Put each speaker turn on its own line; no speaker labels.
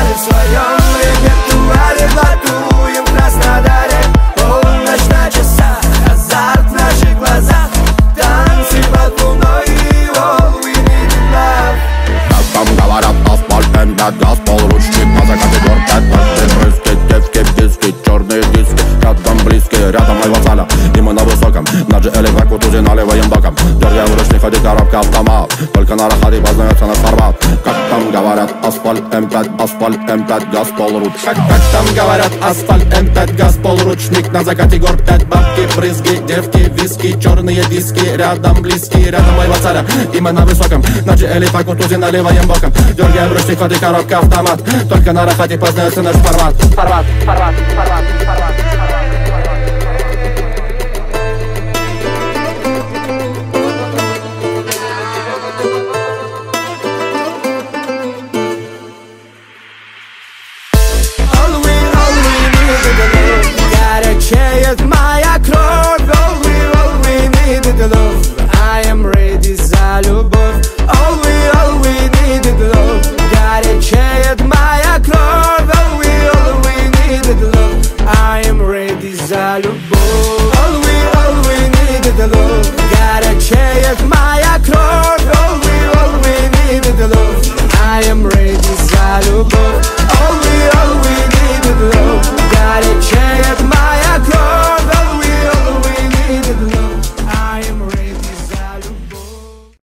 мы в своем репертуаре блатуем в Краснодаре. Полночь на часах, азарт в наших глазах, танцы под луной и all we need is love.
Как там говорят, асфальт, М5, газ, полручник, на закате гор 5, брызги, девки, диски, черные диски, рядом близкие, рядом моего цаля, и мы на высоком, на GL как Кутузин наливаем боком, дергаем ручник, ходи, коробка, автомат, только на рахате познается наш формат. Как там говорят, асфальт, М5, газ, полручник. Как там говорят, асфальт, М5, газ, полручник, на закате гор 5, бабки, брызги, девки, виски, черные диски, рядом близкие, рядом моего цаля, и мы на высоком, на GL как Кутузин наливаем боком, дергаем ручник, ходи, коробка, автомат, только на рахате познается наш формат.